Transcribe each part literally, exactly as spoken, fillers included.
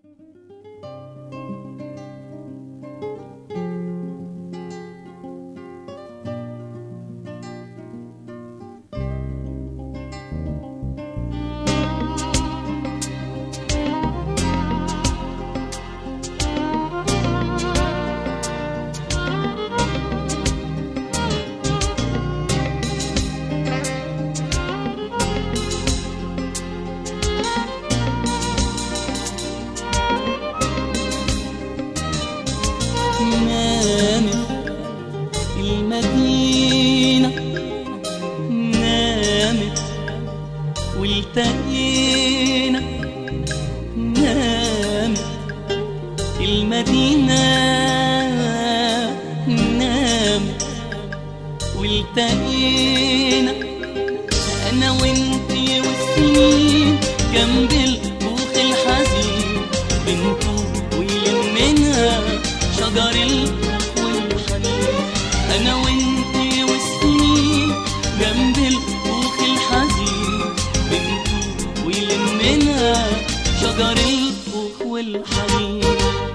المدينة نامت والتقينا، نامت المدينة نامت والتقينا، أنا وإنتي والسنين جنب البوخ الحزين بنتوب ويلمنا شجر البوخ والحنين، أنا وإنتي والسنين جنب البوخ الحزين بنتوب ويلمنا شجر البوخ والحنين.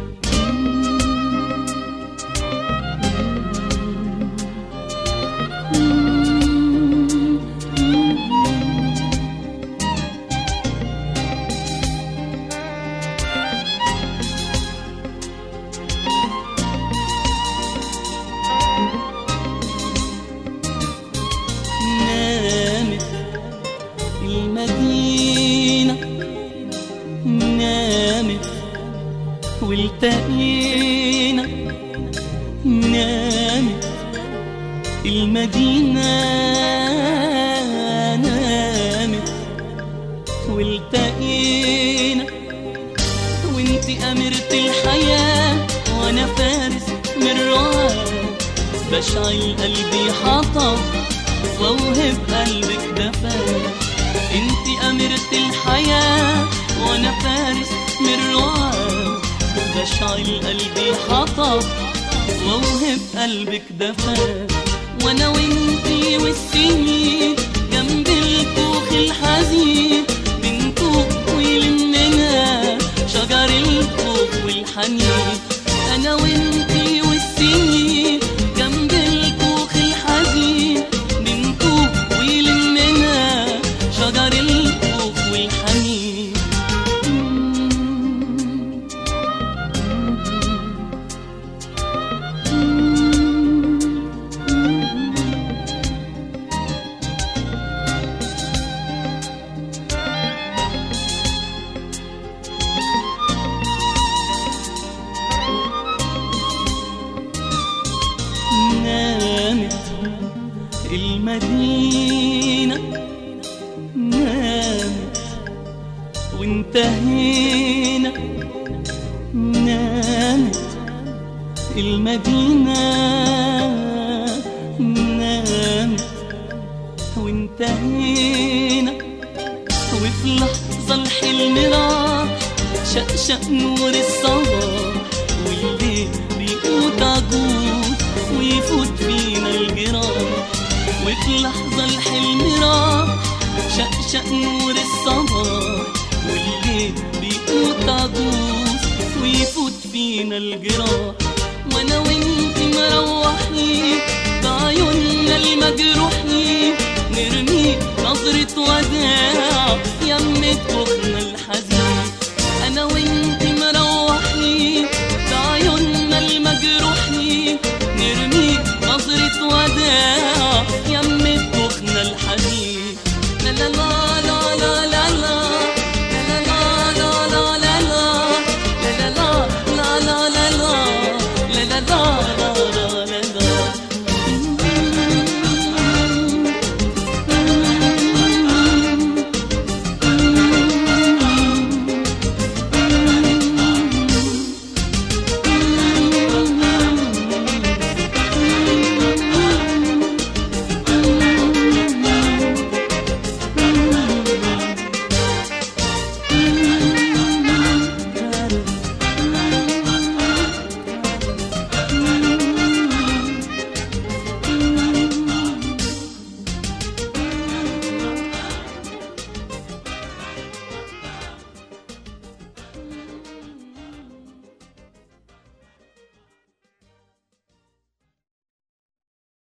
المدينة نامت والتقينا، نامت المدينة نامت والتقينا، وانتي أميرة الحياة وانا فارس من رعاة، بشعل قلبي حطب واوهب قلبك دفاء، انتي أميرة الحياة وانا فارس من رعاة، بشعل قلبي حطب واوهب قلبك دفاء، وانا وانتي والسنين جنب البوخ الحزين بنتوب ويلمنا شجر البوخ والحنين، انا وانتي والسنين جنب البوخ الحزين بنتوب ويلمنا شجر البوخ والحنين. نامت المدينة نامت وانتهينا، نامت المدينة نامت وانتهينا، وفي لحظة الحلم راح شقشق نور الصباح، والليل بيقوت عجوز ويفوت فينا الجراح، وفي لحظة الحلم راح شقشق نور الصباح، والليل بيقوت عجوز ويفوت فينا الجراح، وانا وانتي مروحين بعيوننا المجروحين نرمي نظرة وداع يمة